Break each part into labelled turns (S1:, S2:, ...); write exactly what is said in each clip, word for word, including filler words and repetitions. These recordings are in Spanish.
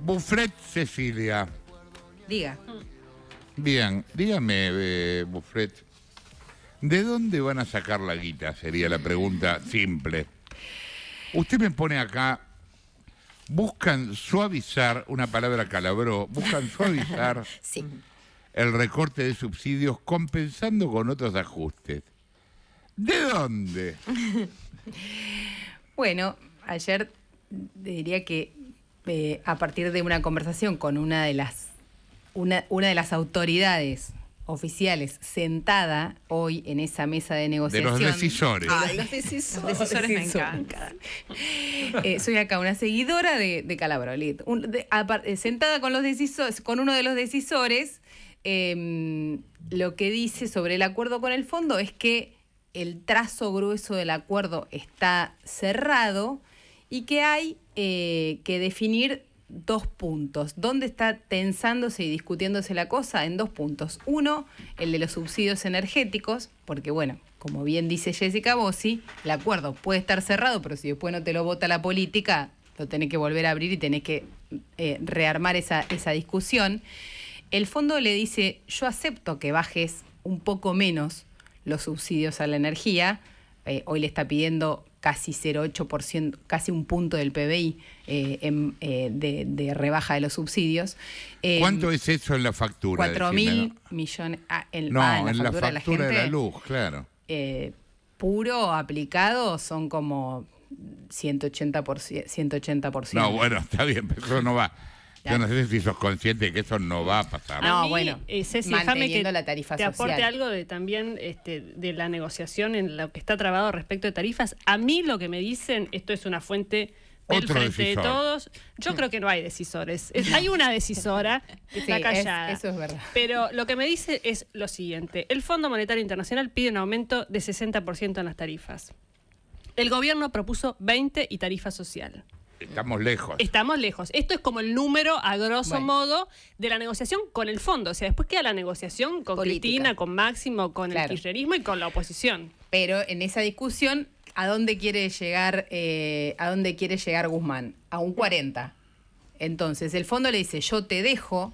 S1: Buffret Cecilia.
S2: Diga.
S1: Bien, dígame, eh, Buffret, ¿de dónde van a sacar la guita? Sería la pregunta simple. Usted me pone acá, buscan suavizar, una palabra calabró, buscan suavizar
S2: sí.
S1: el recorte de subsidios compensando con otros ajustes. ¿De dónde?
S2: Bueno, ayer diría que eh, a partir de una conversación con una de las una, una de las autoridades oficiales sentada hoy en esa mesa de negociación.
S1: De los decisores.
S2: Ay, los decisores, los decisores me encantan. Eh, soy acá una seguidora de, de Calabrolit. Un, de, apart, sentada con los decisores, con uno de los decisores, eh, lo que dice sobre el acuerdo con el fondo es que el trazo grueso del acuerdo está cerrado y que hay eh, que definir dos puntos. ¿Dónde está tensándose y discutiéndose la cosa? En dos puntos. Uno, el de los subsidios energéticos, porque bueno, como bien dice Jessica Bossi, el acuerdo puede estar cerrado, pero si después no te lo vota la política, lo tenés que volver a abrir y tenés que eh, rearmar esa, esa discusión. El fondo le dice, yo acepto que bajes un poco menos los subsidios a la energía. Eh, hoy le está pidiendo casi cero coma ocho por ciento, casi un punto del P B I eh, en, eh, de, de rebaja de los subsidios. Eh,
S1: ¿Cuánto es eso en la factura?
S2: Cuatro mil millones. Ah, en,
S1: no,
S2: ah, en la
S1: en
S2: factura,
S1: la factura
S2: de la, gente,
S1: de la luz, claro.
S2: Eh, puro aplicado son como ciento ochenta por ciento. ciento ochenta por ciento.
S1: No, bueno, está bien, pero eso no va. Yo no sé si sos consciente de que eso no va a pasar.
S2: No,
S3: a mí,
S2: bueno,
S3: eh, Ceci, déjame que
S2: la tarifa
S3: te
S2: social.
S3: aporte algo de también este, de la negociación en lo que está trabado respecto de tarifas. A mí lo que me dicen, esto es una fuente del
S1: Otro
S3: Frente
S1: decisor.
S3: de Todos. Yo creo que no hay decisores. Es, hay una decisora que está
S2: Sí,
S3: callada.
S2: es- eso es verdad.
S3: Pero lo que me dice es lo siguiente. El Fondo Monetario Internacional pide un aumento de sesenta por ciento en las tarifas. El gobierno propuso veinte y tarifa social.
S1: Estamos lejos.
S3: Estamos lejos. Esto es como el número, a grosso
S2: Bueno.
S3: modo, de la negociación con el fondo. O sea, después queda la negociación con
S2: Política.
S3: Cristina, con Máximo, con
S2: Claro.
S3: el kirchnerismo y con la oposición.
S2: Pero en esa discusión, ¿a dónde quiere llegar, eh, a dónde quiere llegar Guzmán? A un cuarenta. Entonces, el fondo le dice, yo te dejo,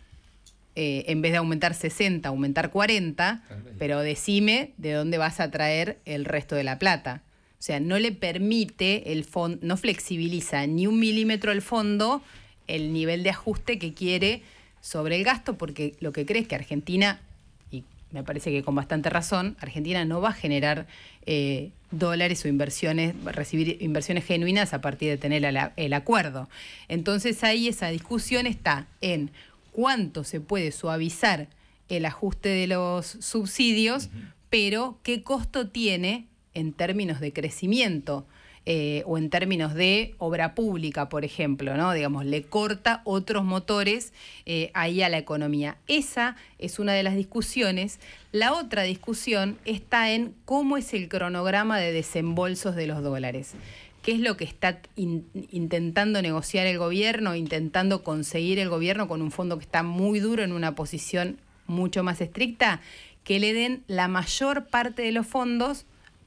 S2: eh, en vez de aumentar sesenta, aumentar cuarenta, pero decime de dónde vas a traer el resto de la plata. O sea, no le permite, el fondo, no flexibiliza ni un milímetro el fondo el nivel de ajuste que quiere sobre el gasto, porque lo que cree es que Argentina, y me parece que con bastante razón, Argentina no va a generar eh, dólares o inversiones, recibir inversiones genuinas a partir de tener el, el acuerdo. Entonces ahí esa discusión está en cuánto se puede suavizar el ajuste de los subsidios, uh-huh. pero qué costo tiene en términos de crecimiento eh, o en términos de obra pública, por ejemplo, ¿no? Digamos, le corta otros motores eh, ahí a la economía. Esa es una de las discusiones. La otra discusión está en cómo es el cronograma de desembolsos de los dólares. ¿Qué es lo que está in, intentando negociar el gobierno, intentando conseguir el gobierno con un fondo que está muy duro en una posición mucho más estricta? Que le den la mayor parte de los fondos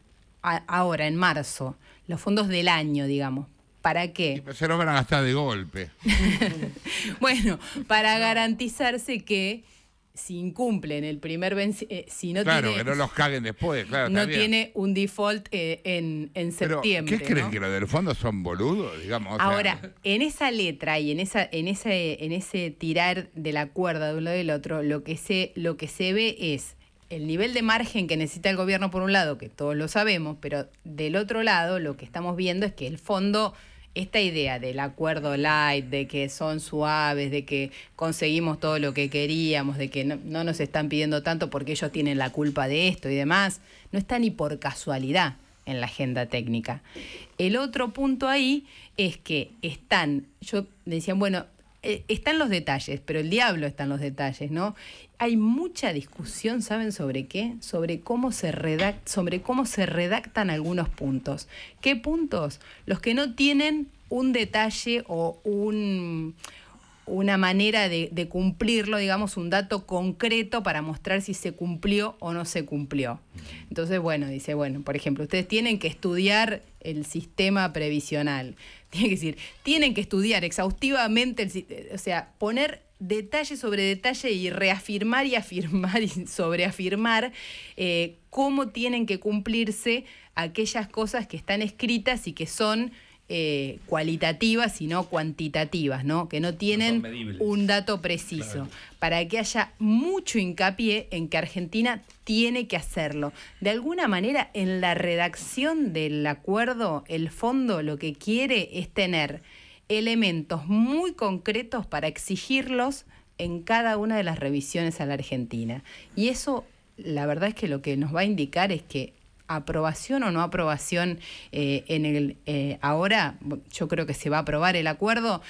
S2: ahora, en marzo, los fondos del año, digamos. ¿Para qué?
S1: Se los van a gastar de golpe.
S2: Bueno, para no. garantizarse que si incumplen el primer vencimiento, eh, si no
S1: claro,
S2: tiene,
S1: que no los caguen después, claro.
S2: No
S1: también.
S2: tiene un default eh, en, en septiembre.
S1: ¿Qué creen
S2: ¿no?
S1: que los del fondo son boludos, digamos? O
S2: Ahora,
S1: sea,
S2: en esa letra y en esa, en ese, en ese tirar de la cuerda de un lado y del otro, lo que se, lo que se ve es el nivel de margen que necesita el gobierno por un lado, que todos lo sabemos, pero del otro lado lo que estamos viendo es que el fondo, esta idea del acuerdo light, de que son suaves, de que conseguimos todo lo que queríamos, de que no, no nos están pidiendo tanto porque ellos tienen la culpa de esto y demás, no está ni por casualidad en la agenda técnica. El otro punto ahí es que están, yo decían, bueno, eh, están los detalles, pero el diablo está en los detalles, ¿no? Hay mucha discusión, ¿saben sobre qué? Sobre cómo se redact, sobre cómo se redactan algunos puntos. ¿Qué puntos? Los que no tienen un detalle o un, una manera de, de cumplirlo, digamos, un dato concreto para mostrar si se cumplió o no se cumplió. Entonces, bueno, dice, bueno, por ejemplo, ustedes tienen que estudiar el sistema previsional. Tiene que decir, tienen que estudiar exhaustivamente, el, o sea, poner detalle sobre detalle y reafirmar y afirmar y sobreafirmar eh, cómo tienen que cumplirse aquellas cosas que están escritas y que son eh, cualitativas y no cuantitativas, ¿no? Que no tienen
S4: No
S2: un dato preciso. Claro. Para que haya mucho hincapié en que Argentina tiene que hacerlo. De alguna manera, en la redacción del acuerdo, el fondo lo que quiere es tener elementos muy concretos para exigirlos en cada una de las revisiones a la Argentina. Y eso, la verdad es que lo que nos va a indicar es que aprobación o no aprobación eh, en el eh, ahora, yo creo que se va a aprobar el acuerdo,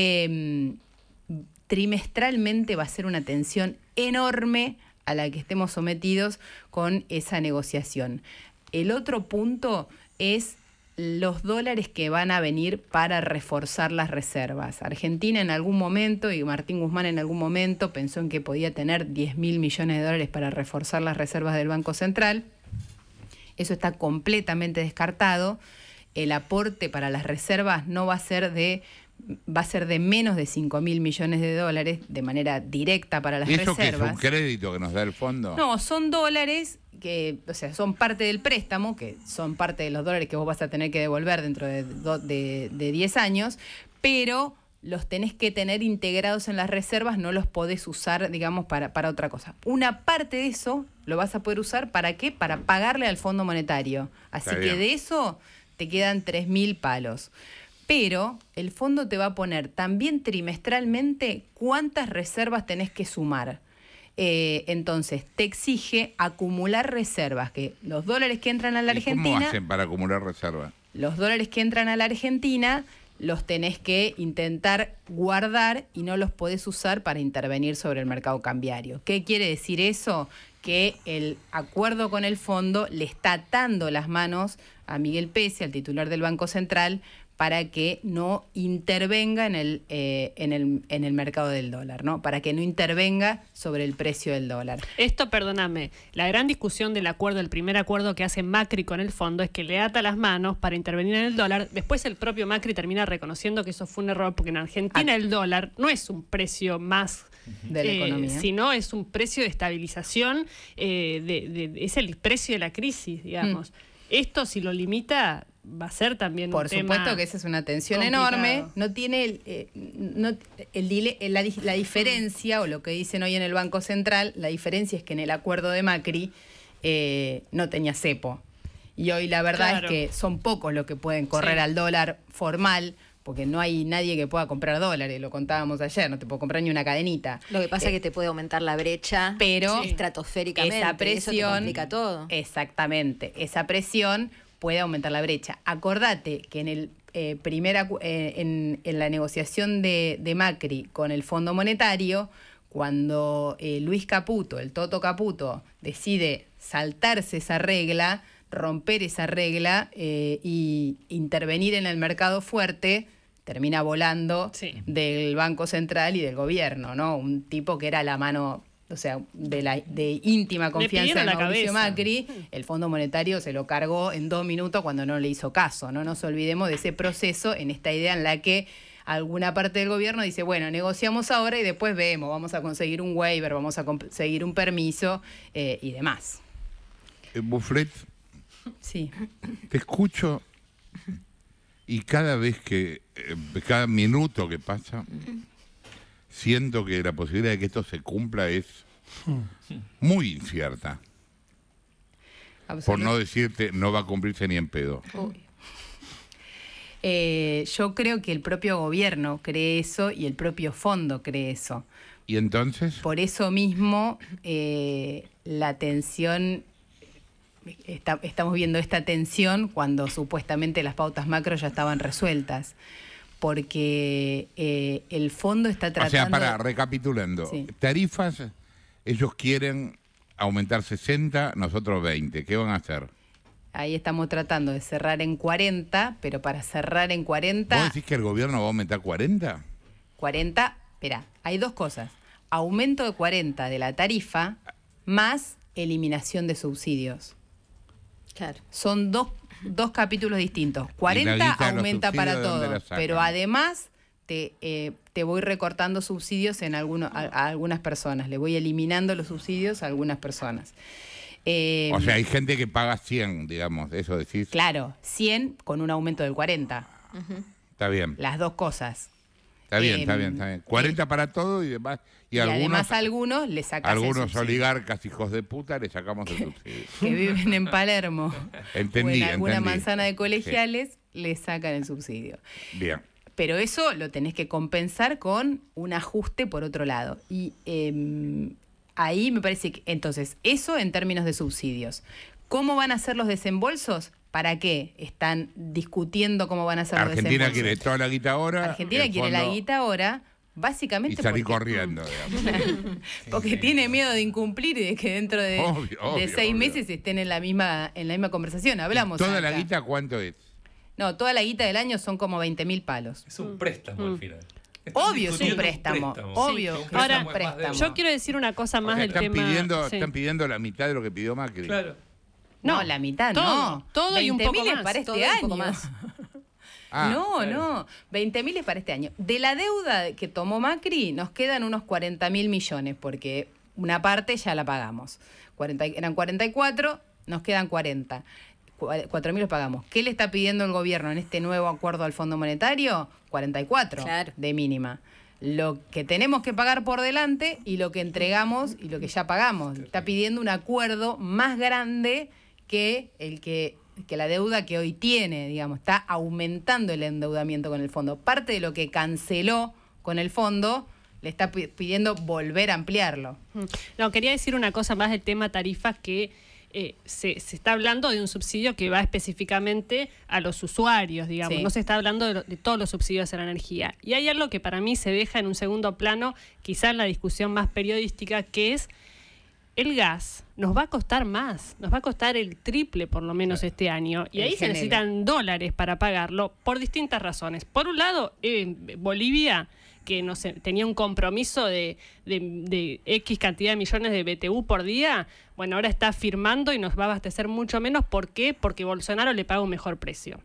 S2: eh, trimestralmente va a ser una tensión enorme a la que estemos sometidos con esa negociación. El otro punto es los dólares que van a venir para reforzar las reservas. Argentina en algún momento, y Martín Guzmán en algún momento, pensó en que podía tener diez mil millones de dólares para reforzar las reservas del Banco Central. Eso está completamente descartado. El aporte para las reservas no va a ser de va a ser de menos de cinco mil millones de dólares de manera directa para las
S1: ¿Y eso
S2: reservas.
S1: qué es un crédito que nos da el fondo?
S2: No, son dólares que, o sea, son parte del préstamo, que son parte de los dólares que vos vas a tener que devolver dentro de, de, de diez años, pero los tenés que tener integrados en las reservas, no los podés usar, digamos, para, para otra cosa. Una parte de eso lo vas a poder usar, ¿para qué? Para pagarle al Fondo Monetario. Así
S1: Está
S2: que
S1: bien.
S2: de eso te quedan tres mil palos. Pero el fondo te va a poner también trimestralmente cuántas reservas tenés que sumar. Eh, entonces, te exige acumular reservas, que los dólares que entran a la
S1: ¿Y
S2: Argentina...
S1: cómo hacen para acumular reservas?
S2: Los dólares que entran a la Argentina los tenés que intentar guardar y no los podés usar para intervenir sobre el mercado cambiario. ¿Qué quiere decir eso? Que el acuerdo con el fondo le está atando las manos a Miguel Pese, al titular del Banco Central, para que no intervenga en el, eh, en el, en el mercado del dólar, ¿no? Para que no intervenga sobre el precio del dólar.
S3: Esto, perdóname, la gran discusión del acuerdo, el primer acuerdo que hace Macri con el fondo es que le ata las manos para intervenir en el dólar. Después el propio Macri termina reconociendo que eso fue un error, porque en Argentina el dólar no es un precio más
S2: de la
S3: eh,
S2: economía,
S3: sino es un precio de estabilización, eh, de, de, es el precio de la crisis, digamos. Mm. Esto, si lo limita, va a ser también
S2: Por
S3: un tema
S2: supuesto que esa es una tensión
S3: complicado.
S2: enorme. No tiene el, eh, no, el dile, la, la diferencia, o lo que dicen hoy en el Banco Central, la diferencia es que en el acuerdo de Macri eh, no tenía cepo. Y hoy la verdad
S3: Claro.
S2: es que son pocos los que pueden correr
S3: Sí.
S2: al dólar formal, porque no hay nadie que pueda comprar dólares, lo contábamos ayer, no te puedo comprar ni una cadenita.
S5: Lo que pasa
S2: Eh,
S5: es que te puede aumentar la brecha
S2: pero
S5: estratosféricamente.
S2: esa
S5: Eso
S2: presión
S5: te complica todo.
S2: Exactamente, esa presión puede aumentar la brecha. Acordate que en el eh, primer acu- eh, en, en la negociación de, de Macri con el Fondo Monetario, cuando eh, Luis Caputo, el Toto Caputo, decide saltarse esa regla, romper esa regla eh, y intervenir en el mercado fuerte, termina volando
S3: Sí.
S2: del Banco Central y del gobierno, ¿no? Un tipo que era la mano, o sea, de la de íntima confianza de
S3: pidieron la
S2: Mauricio
S3: cabeza.
S2: Macri. El Fondo Monetario se lo cargó en dos minutos cuando no le hizo caso. No nos olvidemos de ese proceso, en esta idea en la que alguna parte del gobierno dice, bueno, negociamos ahora y después vemos, vamos a conseguir un waiver, vamos a conseguir un permiso eh, y demás.
S1: Eh, Buffret,
S2: Sí.
S1: te escucho y cada vez que, eh, cada minuto que pasa, siento que la posibilidad de que esto se cumpla es muy incierta. Por no decirte, no va a cumplirse ni en pedo.
S2: Uy. Eh, yo creo que el propio gobierno cree eso y el propio fondo cree eso.
S1: ¿Y entonces?
S2: Por eso mismo, eh, la tensión, está- estamos viendo esta tensión cuando supuestamente las pautas macro ya estaban resueltas. Porque eh, el fondo está tratando...
S1: O sea, para, recapitulando,
S2: Sí.
S1: tarifas, ellos quieren aumentar sesenta, nosotros veinte. ¿Qué van a hacer?
S2: Ahí estamos tratando de cerrar en cuarenta, pero para cerrar en
S1: ¿Vos
S2: cuarenta...
S1: decís que el gobierno va a aumentar cuarenta?
S2: cuarenta, espera, hay dos cosas. Aumento de cuarenta de la tarifa más eliminación de subsidios.
S5: Claro.
S2: Son dos, dos capítulos distintos. cuarenta
S1: guita de los
S2: aumenta para
S1: subsidios, ¿de dónde
S2: todo,
S1: la sacan?
S2: pero además te, eh, te voy recortando subsidios en alguno, a, a algunas personas. Le voy eliminando los subsidios a algunas personas. Eh,
S1: O sea, hay gente que paga cien, digamos, eso decís.
S2: Claro, cien con un aumento del cuarenta.
S1: Está bien,
S2: Las dos cosas.
S1: está bien,
S2: eh,
S1: está bien, está bien. cuarenta para todo y demás. Y,
S2: Y,
S1: algunos,
S2: además a algunos le sacas el
S1: algunos
S2: subsidio.
S1: oligarcas, hijos de puta, le sacamos el subsidio.
S2: Que viven en Palermo
S1: Entendí,
S2: o en alguna
S1: entendí.
S2: manzana de colegiales, le sacan el subsidio.
S1: Bien.
S2: Pero eso lo tenés que compensar con un ajuste por otro lado. Y eh, ahí me parece que, entonces, eso en términos de subsidios. ¿Cómo van a ser los desembolsos? ¿Para qué están discutiendo cómo van a ser
S1: Argentina
S2: los desembolsos?
S1: quiere toda la guita ahora.
S2: Argentina
S1: el
S2: quiere la
S1: fondo-
S2: guita ahora,
S1: Y
S2: básicamente
S1: salir
S2: porque,
S1: corriendo, digamos.
S2: porque tiene miedo de incumplir y de que dentro de,
S1: Obvio,
S2: de
S1: obvio,
S2: seis
S1: obvio.
S2: meses estén en la misma en la misma conversación. Hablamos
S1: ¿Toda la
S2: acá.
S1: guita cuánto es?
S2: No, toda la guita del año son como veinte mil palos.
S4: Es un préstamo
S3: Mm.
S4: al final. Están
S2: Obvio, es un
S4: discutiendo
S2: préstamo. Obvio,
S4: Sí,
S2: que
S4: un
S3: Ahora,
S4: préstamo es más
S2: préstamo.
S4: deuda.
S3: Yo quiero decir una cosa más
S1: O sea,
S3: del
S1: están
S3: tema.
S1: pidiendo,
S3: sí.
S1: están pidiendo la mitad de lo que pidió Macri.
S4: Claro.
S2: No,
S3: No,
S2: la mitad
S3: todo,
S2: no.
S3: todo y un
S2: veinte
S3: poco
S2: mil es
S3: más,
S2: para este
S5: todo y un
S2: año.
S5: poco más.
S1: Ah,
S2: no,
S4: claro.
S2: no. veinte mil es para este año. De la deuda que tomó Macri, nos quedan unos cuarenta mil millones, porque una parte ya la pagamos. cuarenta, eran cuarenta y cuatro, nos quedan cuarenta. cuatro mil los pagamos. ¿Qué le está pidiendo el gobierno en este nuevo acuerdo al Fondo Monetario? cuarenta y cuatro
S5: Claro.
S2: de mínima. Lo que tenemos que pagar por delante y lo que entregamos y lo que ya pagamos. Está pidiendo un acuerdo más grande que el que, que la deuda que hoy tiene, digamos. Está aumentando el endeudamiento con el fondo. Parte de lo que canceló con el fondo le está pi- pidiendo volver a ampliarlo.
S3: No, quería decir una cosa más del tema tarifas que eh, se, se está hablando de un subsidio que va específicamente a los usuarios, digamos.
S2: Sí.
S3: No se está hablando de, lo- de todos los subsidios a la energía. Y hay algo que para mí se deja en un segundo plano, quizá en la discusión más periodística, que es el gas nos va a costar más, nos va a costar el triple por lo menos este año. Y
S2: El
S3: ahí se
S2: genere.
S3: necesitan dólares para pagarlo por distintas razones. Por un lado, eh, Bolivia, que no sé, tenía un compromiso de, de, de X cantidad de millones de B T U por día, bueno, ahora está firmando y nos va a abastecer mucho menos. ¿Por qué? Porque Bolsonaro le paga un mejor precio.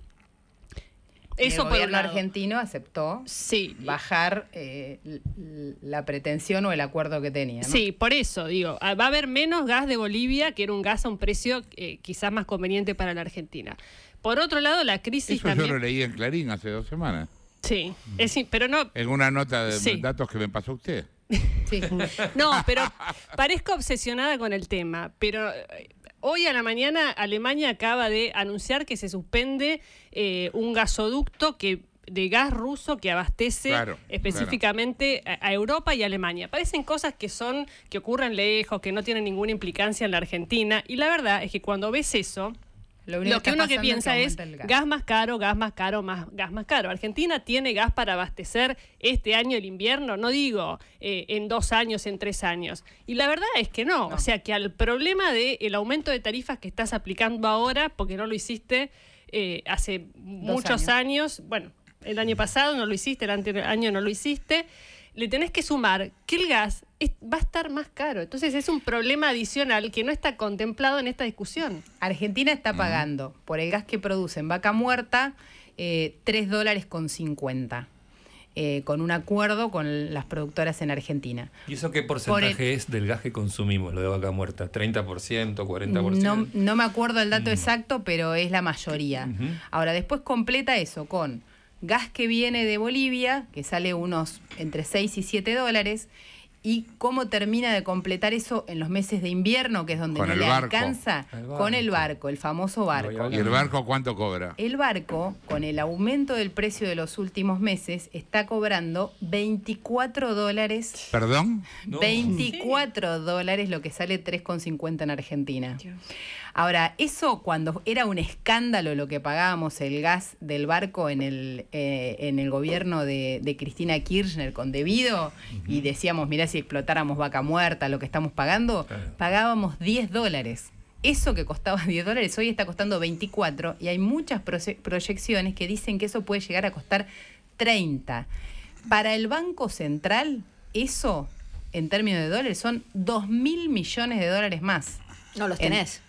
S3: Eso
S2: el
S3: por un
S2: gobierno
S3: lado.
S2: argentino aceptó
S3: Sí,
S2: bajar eh, l- l- la pretensión o el acuerdo que tenía, ¿no?
S3: Sí, por eso, digo, ah, va a haber menos gas de Bolivia, que era un gas a un precio eh, quizás más conveniente para la Argentina. Por otro lado, la crisis
S1: Eso
S3: también...
S1: yo lo leí en Clarín hace dos semanas.
S3: Sí, es, sí, pero no...
S1: En una nota de
S3: Sí.
S1: datos que me pasó usted.
S2: Sí.
S3: No, pero parezco obsesionada con el tema, pero eh, hoy a la mañana Alemania acaba de anunciar que se suspende eh, un gasoducto que de gas ruso que abastece
S1: Claro,
S3: específicamente a, a Europa y Alemania. Parecen cosas que son que ocurren lejos, que no tienen ninguna implicancia en la Argentina, y la verdad es que cuando ves eso,
S2: Lo, único
S3: lo que
S2: está
S3: uno que
S2: pasando
S3: piensa es
S2: aumenta el gas.
S3: gas más caro, gas más caro, más gas más caro. Argentina tiene gas para abastecer este año el invierno, no digo eh, en dos años, en tres años. Y la verdad es que no.
S2: No.
S3: O sea que al problema del aumento de tarifas que estás aplicando ahora, porque no lo hiciste eh, hace muchos años. bueno, el año pasado no lo hiciste, el anterior año no lo hiciste, le tenés que sumar que el gas es- va a estar más caro. Entonces es un problema adicional que no está contemplado en esta discusión.
S2: Argentina está pagando por el gas que produce en Vaca Muerta eh, tres dólares con cincuenta, eh, con un acuerdo con las productoras en Argentina.
S4: ¿Y eso qué
S2: Por
S4: porcentaje es del gas que consumimos, lo de vaca muerta? ¿treinta por ciento, cuarenta por ciento?
S2: No, no me acuerdo el dato exacto, pero es la mayoría.
S4: Ujú.
S2: Ahora, después completa eso con gas que viene de Bolivia, que sale unos entre seis y siete dólares, y cómo termina de completar eso en los meses de invierno, que es donde
S1: Con
S2: no
S1: el
S2: le
S1: barco.
S2: alcanza,
S4: El
S2: con el
S4: barco.
S2: barco, el famoso barco.
S1: ¿Y el barco cuánto cobra?
S2: El barco, con el aumento del precio de los últimos meses, está cobrando veinticuatro dólares.
S1: ¿Perdón?
S4: No.
S2: veinticuatro dólares lo que sale tres con cincuenta en Argentina. Ahora, eso cuando era un escándalo lo que pagábamos el gas del barco en el, eh, en el gobierno de, de Cristina Kirchner con debido, y decíamos, mirá, si explotáramos Vaca Muerta, lo que estamos pagando,
S4: Claro.
S2: pagábamos diez dólares. Eso que costaba diez dólares hoy está costando veinticuatro, y hay muchas proye- proyecciones que dicen que eso puede llegar a costar treinta. Para el Banco Central, eso, en términos de dólares, son dos mil millones de dólares más.
S5: No los
S2: En-
S5: tenés.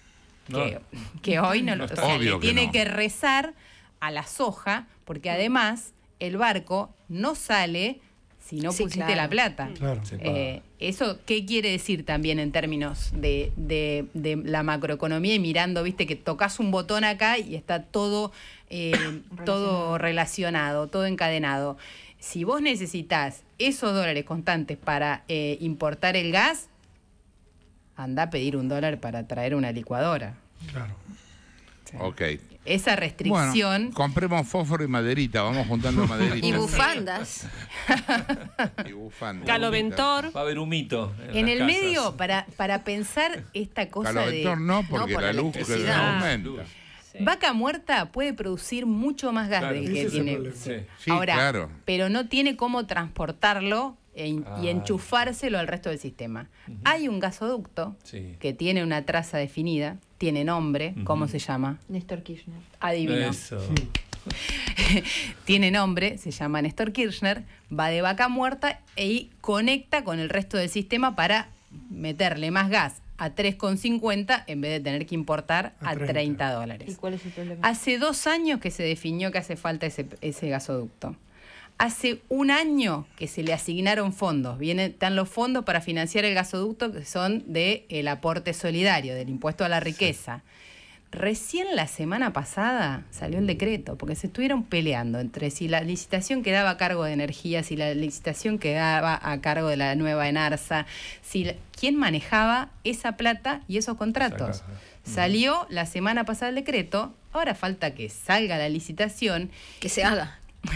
S2: que, que hoy no lo... O sea,
S1: Obvio
S2: le
S1: que
S2: tiene
S1: no.
S2: que rezar a la soja, porque además el barco no sale si no
S5: Sí,
S2: pusiste
S5: claro.
S2: la plata.
S6: Claro.
S4: Se
S2: Eh, ¿Eso qué quiere decir también en términos de, de- de la macroeconomía? Y mirando, viste, que tocas un botón acá y está todo, eh, todo relacionado, todo encadenado. Si vos necesitas esos dólares constantes para eh, importar el gas, anda a pedir un dólar para traer una licuadora.
S6: Claro.
S1: Ok.
S2: Esa restricción...
S1: Bueno, compremos fósforo y maderita, vamos juntando maderita.
S5: Y bufandas.
S1: Y bufanda.
S3: Caloventor.
S4: Va a haber un mito.
S2: En
S4: las
S2: el
S4: casas.
S2: medio, para, para pensar esta cosa
S1: Caloventor
S2: de...
S1: no, porque
S5: No, por
S1: la
S5: la
S1: luz que
S5: electricidad.
S1: aumenta.
S2: Vaca muerta puede producir mucho más gas
S4: Claro.
S2: del
S6: Ese
S2: que
S6: es el
S2: tiene.
S6: problema.
S4: Sí.
S1: Sí,
S2: Ahora,
S1: claro.
S2: pero no tiene cómo transportarlo e in- y
S4: Ah,
S2: enchufárselo al resto del sistema. Hay un gasoducto
S4: Sí.
S2: que tiene una traza definida, tiene nombre, ¿cómo se llama?
S5: Néstor Kirchner.
S2: Adivino.
S4: Eso.
S2: Tiene nombre, se llama Néstor Kirchner, va de Vaca Muerta y conecta con el resto del sistema para meterle más gas a tres con cincuenta en vez de tener que importar
S6: A
S2: a
S6: treinta.
S2: treinta dólares.
S5: ¿Y cuál es el problema?
S2: Hace dos años que se definió que hace falta ese, ese gasoducto. Hace un año que se le asignaron fondos. Vienen, están los fondos para financiar el gasoducto que son del aporte solidario, del impuesto a la riqueza. Recién la semana pasada salió el decreto, porque se estuvieron peleando entre si la licitación quedaba a cargo de energía, si la licitación quedaba a cargo de la nueva Enarsa, si la- quién manejaba esa plata y esos contratos.
S4: Esa caja.
S2: Salió la semana pasada el decreto, ahora falta que salga la licitación,
S5: Que se haga.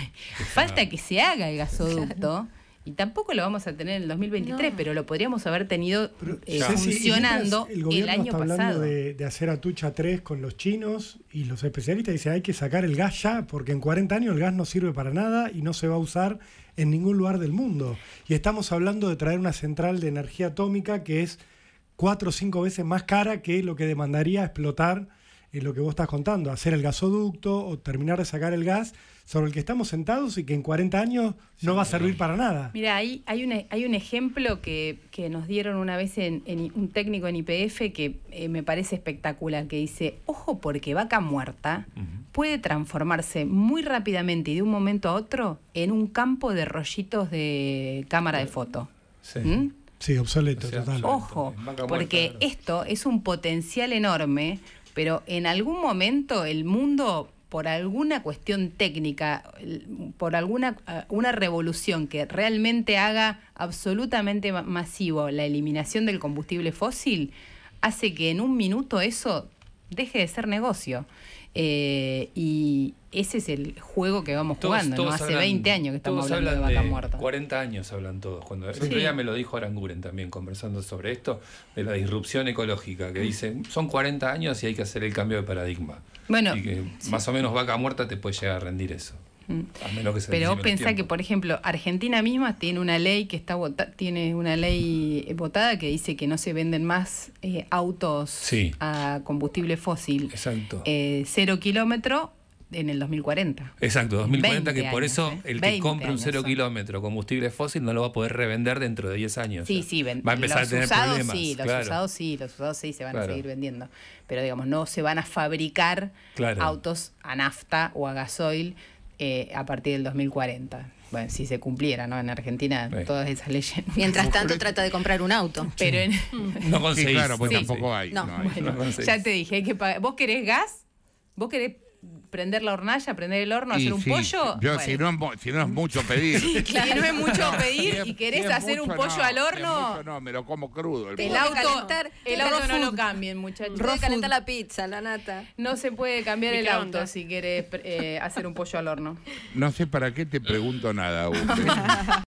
S2: falta que se haga el gasoducto. Y tampoco lo vamos a tener en el dos mil veintitrés,
S5: No.
S2: pero lo podríamos haber tenido
S6: Pero,
S2: eh,
S6: Ceci,
S2: funcionando
S6: mientras el
S2: el,
S6: gobierno
S2: año
S6: está hablando
S2: pasado.
S6: de, de hacer Atucha tres con los chinos y los especialistas dicen hay que sacar el gas ya porque en cuarenta años el gas no sirve para nada y no se va a usar en ningún lugar del mundo. Y estamos hablando de traer una central de energía atómica que es cuatro o cinco veces más cara que lo que demandaría explotar eh, lo que vos estás contando, hacer el gasoducto o terminar de sacar el gas sobre el que estamos sentados y que en cuarenta años no va a servir para nada.
S2: Mira, ahí hay, una, hay un ejemplo que, que nos dieron una vez en, en un técnico en I P F que eh, me parece espectacular, que dice, ojo porque Vaca Muerta
S4: Ujú.
S2: puede transformarse muy rápidamente y de un momento a otro en un campo de rollitos de cámara de foto.
S4: Sí.
S2: ¿Mm?
S6: Sí, obsoleto,
S4: O sea,
S6: total.
S4: obsoleto.
S2: Ojo,
S4: Vaca
S2: porque
S4: muerta, claro.
S2: esto es un potencial enorme, pero en algún momento el mundo, por alguna cuestión técnica, el- por alguna eh, una revolución que realmente haga absolutamente ma- masivo la eliminación del combustible fósil, hace que en un minuto eso deje de ser negocio. Eh, y ese es el juego que vamos
S4: Todos-
S2: jugando, ¿no?
S4: todos
S2: Hace
S4: hablan-
S2: veinte años que estamos
S4: todos
S2: hablando de
S4: hablan
S2: Vaca Muerta.
S4: cuarenta años hablan todos. Cuando el
S2: Sí.
S4: otro día me lo dijo Aranguren también, conversando sobre esto, de la disrupción ecológica, que dice, son cuarenta años y hay que hacer el cambio de paradigma.
S2: Bueno,
S4: y que más o menos Vaca Muerta te puede llegar a rendir eso. A menos que se
S2: Pero vos
S4: anticipen los
S2: pensá que,
S4: tiempos.
S2: por ejemplo, Argentina misma tiene una ley que está vota- tiene una ley votada que dice que no se venden más eh, autos
S4: Sí.
S2: a combustible fósil
S4: Exacto.
S2: eh, cero kilómetro en el dos mil cuarenta.
S4: Exacto, dos mil cuarenta, que
S2: veinte
S4: por
S2: años,
S4: eso
S2: ¿eh?
S4: el que
S2: veinte
S4: compre un
S2: años
S4: cero
S2: son.
S4: kilómetro combustible fósil no lo va a poder revender dentro de diez años.
S2: Sí,
S4: O sea,
S2: sí, ven-
S4: va a empezar
S2: los
S4: a tener
S2: usados
S4: problemas.
S2: sí, los
S4: claro.
S2: usados sí, los usados sí se van
S4: Claro.
S2: a seguir vendiendo. Pero digamos, no se van a fabricar
S4: Claro.
S2: autos a nafta o a gasoil eh, a partir del dos mil cuarenta. Bueno, si se cumpliera, ¿no? En Argentina
S4: Sí.
S2: todas esas leyes.
S5: Mientras tanto trata de comprar un auto.
S2: Pero en,
S4: No
S1: Sí,
S4: conseguís.
S1: claro, pues
S2: Sí.
S1: tampoco hay.
S5: No,
S1: no hay.
S2: Bueno,
S4: No conseguís.
S2: ya te dije, hay que pagar. ¿Vos querés gas? ¿Vos querés prender la hornalla, prender el horno,
S1: Y
S2: hacer un
S1: sí,
S2: pollo?
S1: yo,
S2: Bueno.
S1: si, no, es mo- si no es mucho pedir.
S2: Si no es mucho pedir
S1: Si
S2: y
S1: es-
S2: querés
S1: si es
S2: hacer un
S1: mucho,
S2: pollo
S1: no,
S2: al
S1: si es
S2: horno,
S1: mucho, no, me lo como crudo. el
S2: el
S5: Tengo
S1: pollo.
S5: que
S2: auto,
S5: calentar-
S2: el
S5: tengo que
S2: auto no
S5: raw
S2: lo
S5: food.
S2: cambien, muchachos.
S5: Voy a calentar la pizza, la nata.
S2: No se puede cambiar el
S3: Microondas.
S2: auto si querés eh, hacer un pollo al horno.
S1: No sé para qué te pregunto nada, Uge.